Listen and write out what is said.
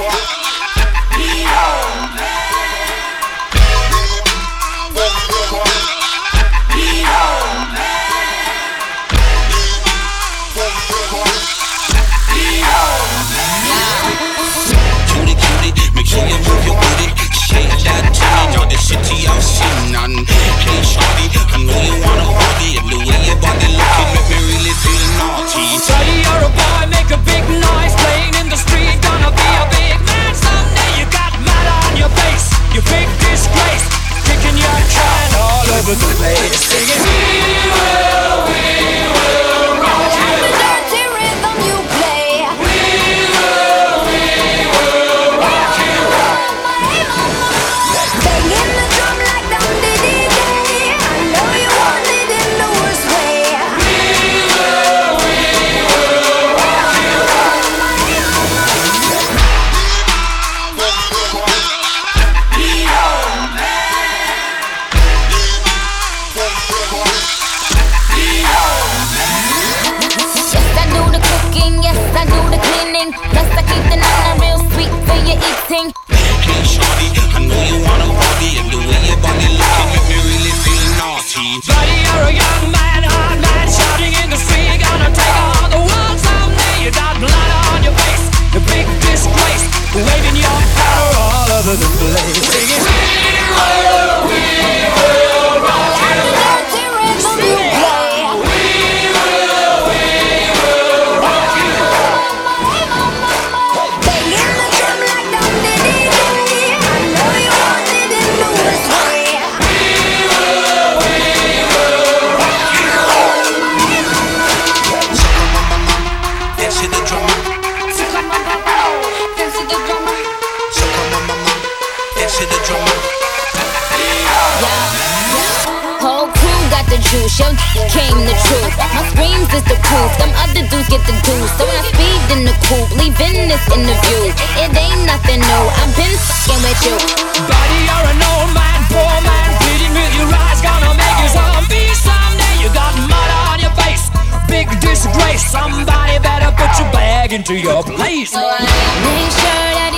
Make sure you move your booty, shake that titty, all the city I'm sitting on. Hey shorty, I know you wanna party, and the way your body looking make me really feel naughty. Shorty, you're a boy, make a big noise, playing in the street, gonna be a big man someday. You got mud on your face, you big disgrace, kicking your can all over the place, singing we will rock you. The dirty rhythm you play, We will rock you. banging the drum like Dum Dee Dee Day. I know you want it in the worst way. Yes, I do the cooking, yes, I do the cleaning. Plus, I keep the nana real sweet for your eating. Hey shorty, I know you wanna party, and the way your body looking make me really feel naughty. Buddy, you're a young man, hard man, shouting in the street, gonna take on the world someday. You got blood on your face, the big disgrace, waving your power all over the place, singing we will rock you. The dirty rhythm you play, banging the drum like Dum Dee Dee Day. I know you want it in the worst way. Dance to the drummer, So come on, dance to the drummer. so come on, mama, dance to the drummer. Whole crew got the juice, yo came the truth. My screams is the proof, them other dudes get the deuce. So when I speed in the coupe, leaving this interview, it ain't nothing new, I've been fucking with you. Buddy, you're an old man, poor man, pleading with your eyes, gonna make you zombie someday. You got mud on your face, big disgrace. Somebody better put your bag into your place. So I make sure that